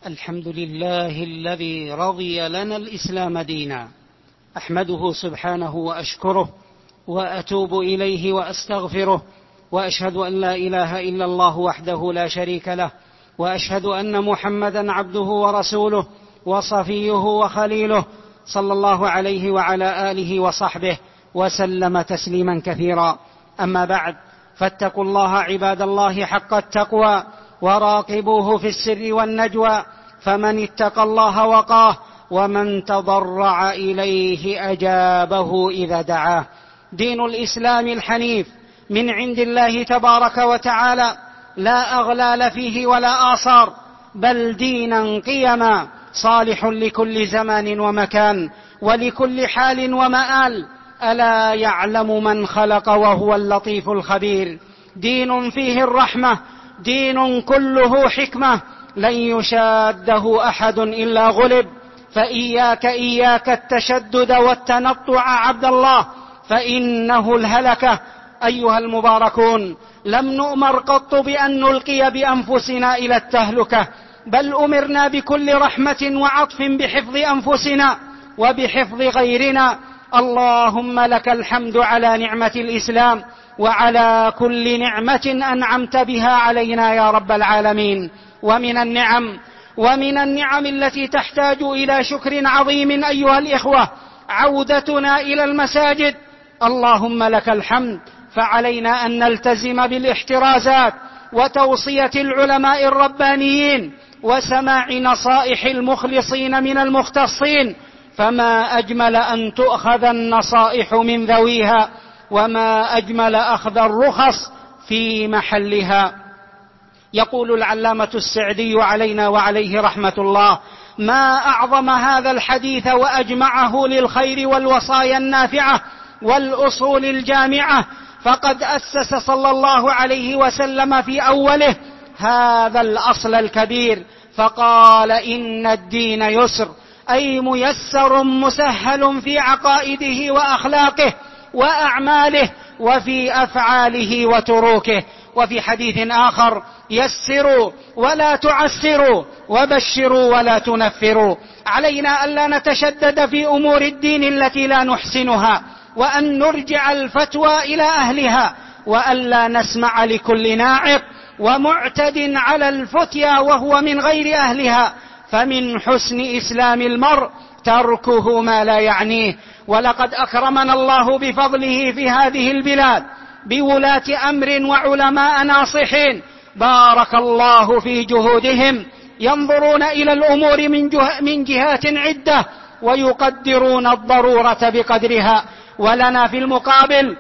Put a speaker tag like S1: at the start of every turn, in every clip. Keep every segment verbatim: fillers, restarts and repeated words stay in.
S1: الحمد لله الذي رضي لنا الإسلام دينا، أحمده سبحانه وأشكره وأتوب إليه وأستغفره، وأشهد أن لا إله إلا الله وحده لا شريك له، وأشهد أن محمدا عبده ورسوله وصفيه وخليله، صلى الله عليه وعلى آله وصحبه وسلم تسليما كثيرا. أما بعد، فاتقوا الله عباد الله حق التقوى، وراقبوه في السر والنجوى، فمن اتقى الله وقاه، ومن تضرع إليه أجابه إذا دعاه. دين الإسلام الحنيف من عند الله تبارك وتعالى، لا أغلال فيه ولا آثار، بل دينا قيما صالح لكل زمان ومكان ولكل حال ومآل. ألا يعلم من خلق وهو اللطيف الخبير. دين فيه الرحمة، دين كله حكمة، لن يشاده أحد إلا غلب. فإياك إياك التشدد والتنطع عبد الله، فإنه الهلكة. أيها المباركون، لم نؤمر قط بأن نلقي بأنفسنا إلى التهلكة، بل أمرنا بكل رحمة وعطف بحفظ أنفسنا وبحفظ غيرنا. اللهم لك الحمد على نعمة الإسلام وعلى كل نعمة أنعمت بها علينا يا رب العالمين. ومن النعم ومن النعم التي تحتاج إلى شكر عظيم أيها الإخوة عودتنا إلى المساجد. اللهم لك الحمد، فعلينا أن نلتزم بالاحترازات وتوصية العلماء الربانيين وسماع نصائح المخلصين من المختصين، فما أجمل أن تؤخذ النصائح من ذويها، وما أجمل أخذ الرخص في محلها. يقول العلامة السعدي علينا وعليه رحمة الله: ما أعظم هذا الحديث وأجمعه للخير والوصايا النافعة والأصول الجامعة، فقد أسس صلى الله عليه وسلم في أوله هذا الأصل الكبير، فقال: إن الدين يسر، أي ميسر مسهل في عقائده وأخلاقه وأعماله وفي أفعاله وتروكه. وفي حديث آخر: يسروا ولا تعسروا، وبشروا ولا تنفروا. علينا ألا نتشدد في أمور الدين التي لا نحسنها، وأن نرجع الفتوى إلى أهلها، وألا نسمع لكل ناعق ومعتد على الفتيا وهو من غير أهلها، فمن حسن إسلام المرء تركه ما لا يعنيه. ولقد أكرمنا الله بفضله في هذه البلاد بولاة أمر وعلماء ناصحين، بارك الله في جهودهم، ينظرون إلى الأمور من, جه من جهات عدة، ويقدرون الضرورة بقدرها. ولنا في المقابل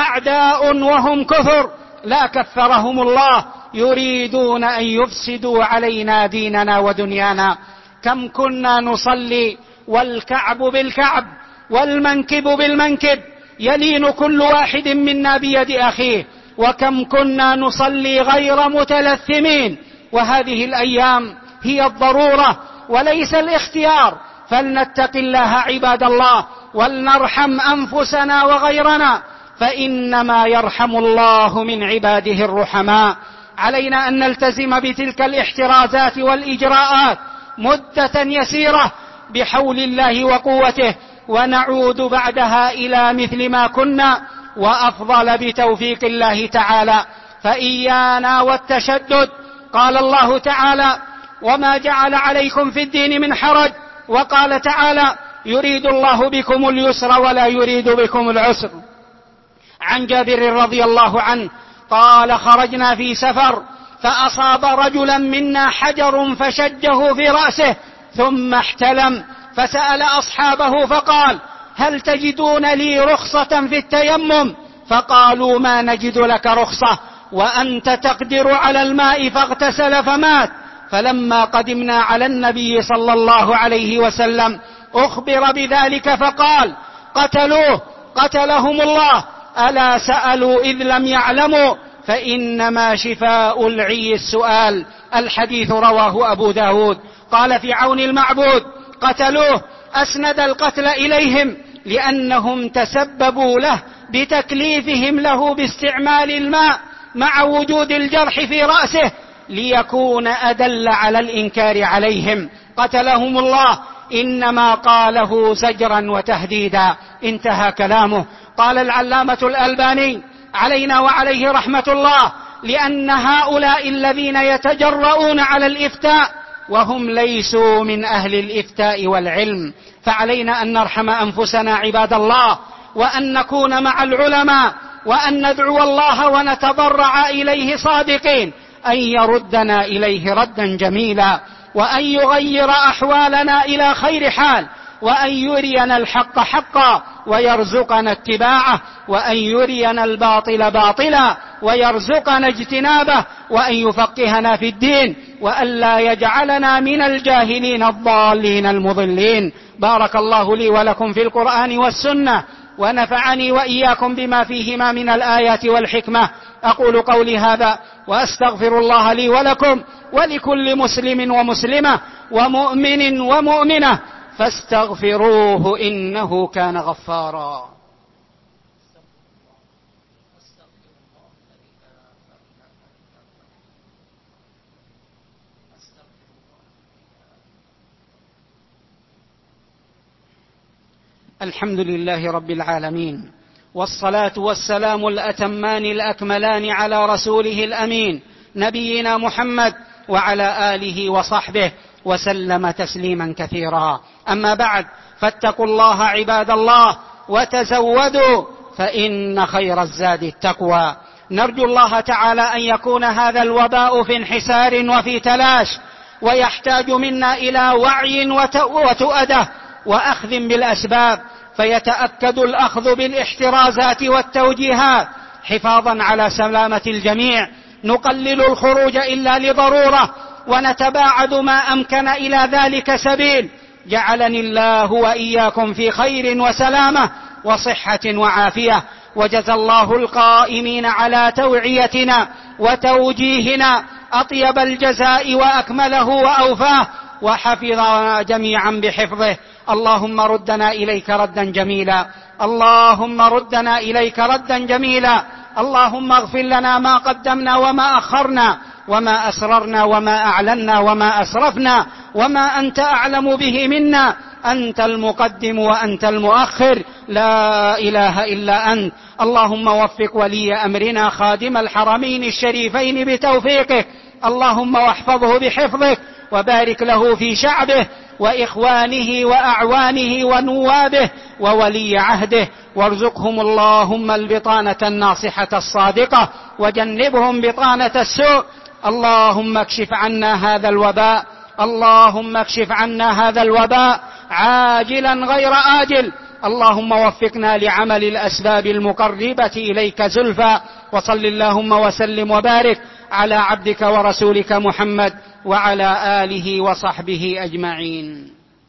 S1: أعداء وهم كثر لا كفرهم الله، يريدون أن يفسدوا علينا ديننا ودنيانا. كم كنا نصلي والكعب بالكعب والمنكب بالمنكب، يلين كل واحد منا بيد أخيه، وكم كنا نصلي غير متلثمين. وهذه الأيام هي الضرورة وليس الاختيار، فلنتق الله عباد الله، ولنرحم أنفسنا وغيرنا، فإنما يرحم الله من عباده الرحماء. علينا أن نلتزم بتلك الاحترازات والإجراءات مدة يسيرة بحول الله وقوته، ونعود بعدها إلى مثل ما كنا وأفضل بتوفيق الله تعالى. فإيانا والتشدد. قال الله تعالى: وما جعل عليكم في الدين من حرج. وقال تعالى: يريد الله بكم اليسر ولا يريد بكم العسر. عن جابر رضي الله عنه قال: خرجنا في سفر فأصاب رجلا منا حجر فشجه في رأسه ثم احتلم، فسأل أصحابه فقال: هل تجدون لي رخصة في التيمم؟ فقالوا: ما نجد لك رخصة، وأنت تقدر على الماء. فاغتسل فمات. فلما قدمنا على النبي صلى الله عليه وسلم أخبر بذلك فقال: قتلوه قتلهم الله، ألا سألوا إذ لم يعلموا، فإنما شفاء العي السؤال. الحديث رواه أبو داود. قال في عون المعبود: قتلوه، أسند القتل إليهم لأنهم تسببوا له بتكليفهم له باستعمال الماء مع وجود الجرح في رأسه، ليكون أدل على الإنكار عليهم. قتلهم الله، إنما قاله زجرا وتهديدا. انتهى كلامه. قال العلامة الألباني علينا وعليه رحمة الله: لأن هؤلاء الذين يتجرؤون على الإفتاء وهم ليسوا من أهل الإفتاء والعلم، فعلينا أن نرحم أنفسنا عباد الله، وأن نكون مع العلماء، وأن ندعو الله ونتضرع إليه صادقين أن يردنا إليه ردا جميلا، وأن يغير أحوالنا إلى خير حال، وأن يرينا الحق حقا ويرزقنا اتباعه، وأن يرينا الباطل باطلا ويرزقنا اجتنابه، وأن يفقهنا في الدين، وأن لا يجعلنا من الجاهلين الضالين المضلين. بارك الله لي ولكم في القرآن والسنة، ونفعني وإياكم بما فيهما من الآيات والحكمة. أقول قولي هذا وأستغفر الله لي ولكم ولكل مسلم ومسلمة ومؤمن ومؤمنة فاستغفروه إنه كان غفارا. الحمد لله رب العالمين، والصلاة والسلام الأتمان الأكملان على رسوله الأمين نبينا محمد وعلى آله وصحبه وسلم تسليما كثيرا. أما بعد، فاتقوا الله عباد الله وتزودوا فإن خير الزاد التقوى. نرجو الله تعالى أن يكون هذا الوباء في انحسار وفي تلاش، ويحتاج منا إلى وعي وتؤدة وأخذ بالأسباب، فيتأكد الأخذ بالاحترازات والتوجيهات حفاظا على سلامة الجميع. نقلل الخروج إلا لضرورة، ونتباعد ما أمكن إلى ذلك سبيل. جعلني الله وإياكم في خير وسلامة وصحة وعافية، وجزى الله القائمين على توعيتنا وتوجيهنا أطيب الجزاء وأكمله وأوفاه، وحفظنا جميعا بحفظه. اللهم ردنا إليك ردا جميلا، اللهم ردنا إليك ردا جميلا. اللهم اغفر لنا ما قدمنا وما أخرنا، وما أسررنا وما أعلنا وما أسرفنا، وما أنت أعلم به منا. أنت المقدم وأنت المؤخر، لا إله إلا أنت. اللهم وفق ولي أمرنا خادم الحرمين الشريفين بتوفيقه، اللهم واحفظه بحفظك، وبارك له في شعبه وإخوانه وأعوانه ونوابه وولي عهده، وارزقهم اللهم البطانة الناصحة الصادقة، وجنبهم بطانة السوء. اللهم اكشف عنا هذا الوباء، اللهم اكشف عنا هذا الوباء عاجلا غير آجل. اللهم وفقنا لعمل الأسباب المقربة إليك زلفى. وصل اللهم وسلم وبارك على عبدك ورسولك محمد وعلى آله وصحبه أجمعين.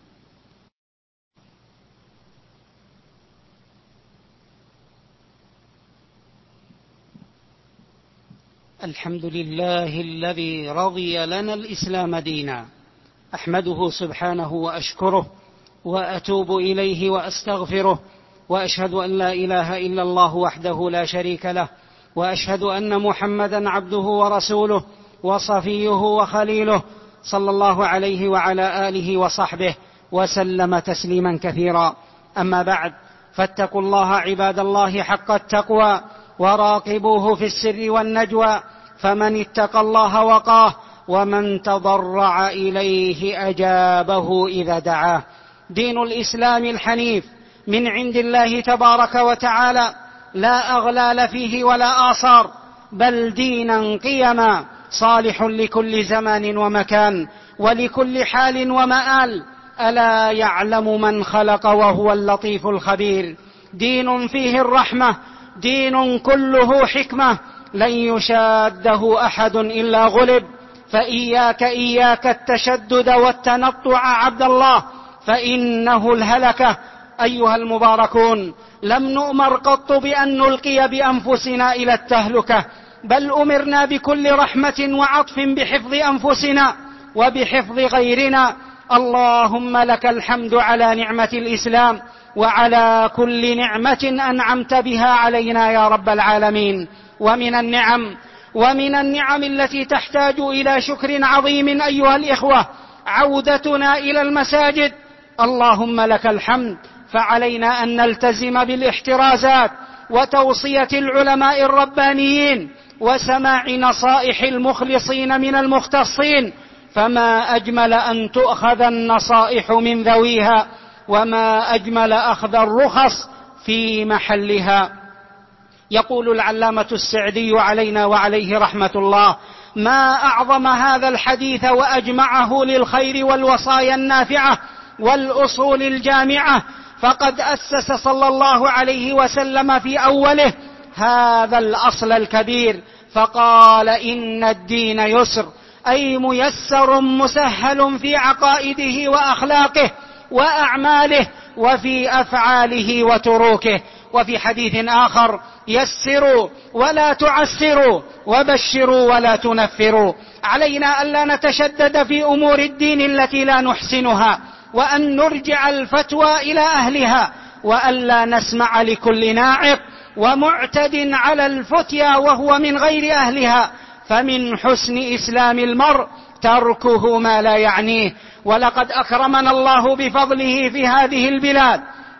S1: الحمد لله الذي رضي لنا الإسلام دينا، أحمده سبحانه وأشكره، وأتوب إليه وأستغفره، وأشهد أن لا إله إلا الله وحده لا شريك له، وأشهد أن محمدا عبده ورسوله وصفيه وخليله، صلى الله عليه وعلى آله وصحبه وسلم تسليما كثيرا. أما بعد، فاتقوا الله عباد الله حق التقوى، وراقبوه في السر والنجوى، فمن اتقى الله وقاه، ومن تضرع إليه أجابه إذا دعاه. دين الإسلام الحنيف من عند الله تبارك وتعالى، لا أغلال فيه ولا آثار، بل دينا قيما صالح لكل زمان ومكان ولكل حال ومآل. ألا يعلم من خلق وهو اللطيف الخبير. دين فيه الرحمة، دين كله حكمة، لن يشاده أحد إلا غلب. فإياك إياك التشدد والتنطع عبد الله، فإنه الهلكة. أيها المباركون، لم نؤمر قط بأن نلقي بأنفسنا إلى التهلكة، بل أمرنا بكل رحمة وعطف بحفظ أنفسنا وبحفظ غيرنا. اللهم لك الحمد على نعمة الإسلام، وعلى كل نعمة أنعمت بها علينا يا رب العالمين. ومن النعم ومن النعم التي تحتاج إلى شكر عظيم أيها الإخوة عودتنا إلى المساجد. اللهم لك الحمد. فعلينا أن نلتزم بالاحترازات وتوصية العلماء الربانيين وسماع نصائح المخلصين من المختصين، فما أجمل أن تؤخذ النصائح من ذويها، وما أجمل أخذ الرخص في محلها. يقول العلامة السعدي علينا وعليه رحمة الله: ما أعظم هذا الحديث وأجمعه للخير والوصايا النافعة والأصول الجامعة، فقد أسس صلى الله عليه وسلم في أوله هذا الأصل الكبير فقال: إن الدين يسر، أي ميسر مسهل في عقائده وأخلاقه وأعماله وفي أفعاله وتروكه. وفي حديث آخر: يسروا ولا تعسروا وبشروا ولا تنفروا. علينا ألا نتشدد في أمور الدين التي لا نحسنها، وأن نرجع الفتوى إلى أهلها، وألا نسمع لكل ناعق ومعتد على الفتيا وهو من غير أهلها، فمن حسن إسلام المرء تركه ما لا يعنيه. ولقد أكرمنا الله بفضله في هذه البلاد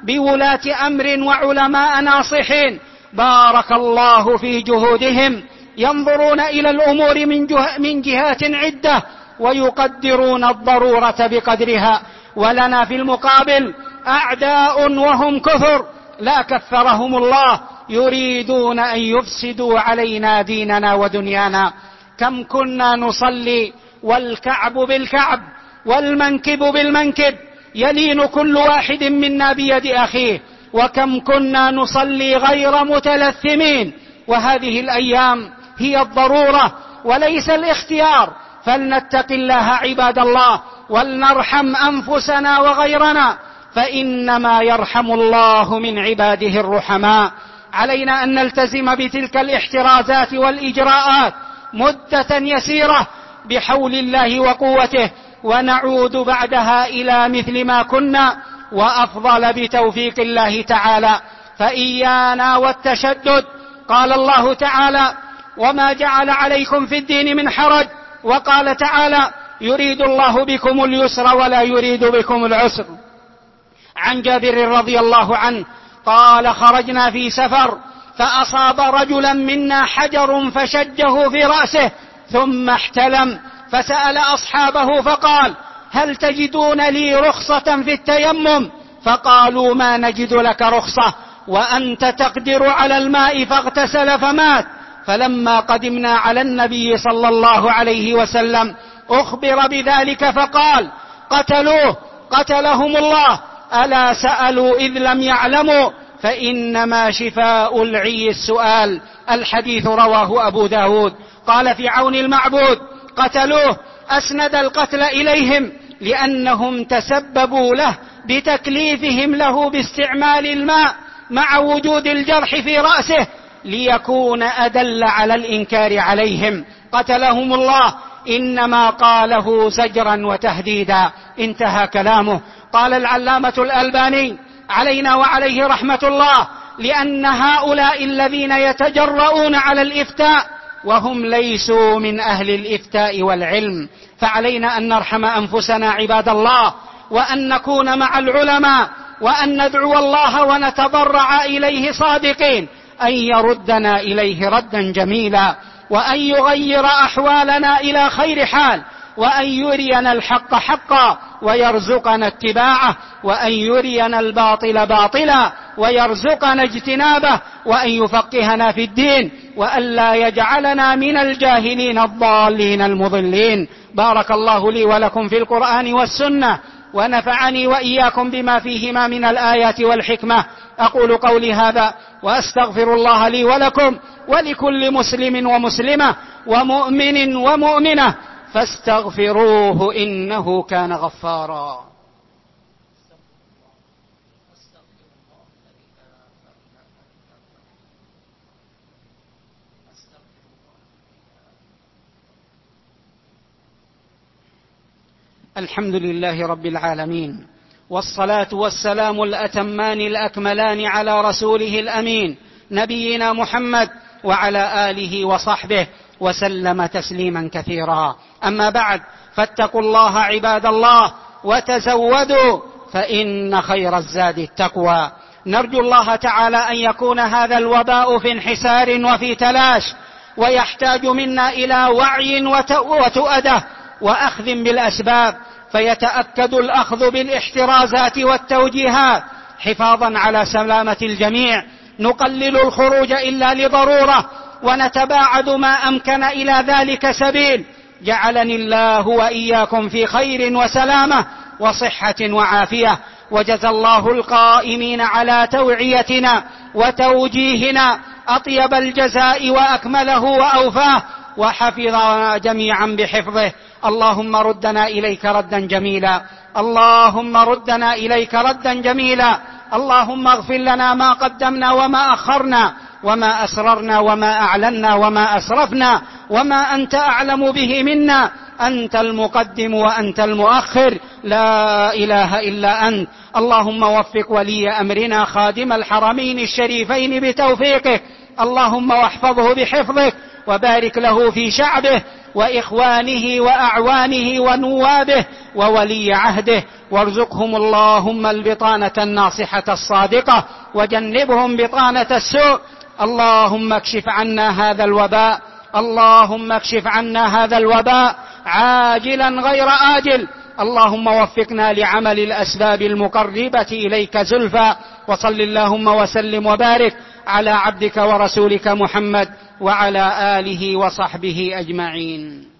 S1: بولاة أمر وعلماء ناصحين بارك الله في جهودهم، ينظرون إلى الأمور من, جه من جهات عدة ويقدرون الضرورة بقدرها. ولنا في المقابل أعداء وهم كثر لا كثرهم الله، يريدون أن يفسدوا علينا ديننا ودنيانا. كم كنا نصلي والكعب بالكعب والمنكب بالمنكب، يلين كل واحد منا بيد أخيه، وكم كنا نصلي غير متلثمين. وهذه الأيام هي الضرورة وليس الاختيار، فلنتق الله عباد الله ولنرحم أنفسنا وغيرنا، فإنما يرحم الله من عباده الرحماء. علينا أن نلتزم بتلك الاحترازات والإجراءات مدة يسيرة بحول الله وقوته، ونعود بعدها إلى مثل ما كنا وأفضل بتوفيق الله تعالى. فإيانا والتشدد. قال الله تعالى: وما جعل عليكم في الدين من حرج. وقال تعالى: يريد الله بكم اليسر ولا يريد بكم العسر. عن جابر رضي الله عنه قال: خرجنا في سفر فأصاب رجلا منا حجر فشجه في رأسه ثم احتلم، فسأل أصحابه فقال: هل تجدون لي رخصة في التيمم؟ فقالوا: ما نجد لك رخصة، وأنت تقدر على الماء، فاغتسل فمات. فلما قدمنا على النبي صلى الله عليه وسلم أخبر بذلك فقال: قتلوه قتلهم الله، ألا سألوا إذ لم يعلموا، فإنما شفاء العي السؤال. الحديث رواه أبو داود. قال في عون المعبود: قتلوه، أسند القتل إليهم لأنهم تسببوا له بتكليفهم له باستعمال الماء مع وجود الجرح في رأسه ليكون أدل على الإنكار عليهم. قتلهم الله إنما قاله زجرا وتهديدا. انتهى كلامه. قال العلامة الألباني علينا وعليه رحمة الله: لأن هؤلاء الذين يتجرؤون على الإفتاء وهم ليسوا من أهل الإفتاء والعلم، فعلينا أن نرحم أنفسنا عباد الله، وأن نكون مع العلماء، وأن ندعو الله ونتضرع إليه صادقين أن يردنا إليه ردا جميلا، وأن يغير أحوالنا إلى خير حال، وأن يرينا الحق حقا ويرزقنا اتباعه، وأن يرينا الباطل باطلا ويرزقنا اجتنابه، وأن يفقهنا في الدين، وأن لا يجعلنا من الجاهلين الضالين المضلين. بارك الله لي ولكم في القرآن والسنة، ونفعني وإياكم بما فيهما من الآيات والحكمة. أقول قولي هذا وأستغفر الله لي ولكم ولكل مسلم ومسلمة ومؤمن ومؤمنة فاستغفروه إنه كان غفارا. الحمد لله رب العالمين، والصلاة والسلام الأتمان الأكملان على رسوله الأمين نبينا محمد وعلى آله وصحبه وسلم تسليما كثيرا. أما بعد، فاتقوا الله عباد الله وتزودوا، فإن خير الزاد التقوى. نرجو الله تعالى أن يكون هذا الوباء في انحسار وفي تلاش، ويحتاج منا إلى وعي وتؤدة وأخذ بالأسباب، فيتأكد الأخذ بالاحترازات والتوجيهات حفاظا على سلامة الجميع. نقلل الخروج إلا لضرورة، ونتباعد ما أمكن إلى ذلك سبيل. جعلني الله وإياكم في خير وسلامة وصحة وعافية، وجزى الله القائمين على توعيتنا وتوجيهنا أطيب الجزاء وأكمله وأوفاه، وحفظنا جميعا بحفظه. اللهم ردنا إليك ردا جميلا، اللهم ردنا إليك ردا جميلا. اللهم اغفر لنا ما قدمنا وما أخرنا، وما أسررنا وما أعلنا وما أسرفنا، وما أنت أعلم به منا. أنت المقدم وأنت المؤخر، لا إله إلا أنت. اللهم وفق ولي أمرنا خادم الحرمين الشريفين بتوفيقه، اللهم واحفظه بحفظك، وبارك له في شعبه وإخوانه وأعوانه ونوابه وولي عهده، وارزقهم اللهم البطانة الناصحة الصادقة، وجنبهم بطانة السوء. اللهم اكشف عنا هذا الوباء، اللهم اكشف عنا هذا الوباء عاجلا غير آجل. اللهم وفقنا لعمل الأسباب المقربة إليك زلفى. وصل اللهم وسلم وبارك على عبدك ورسولك محمد وعلى آله وصحبه أجمعين.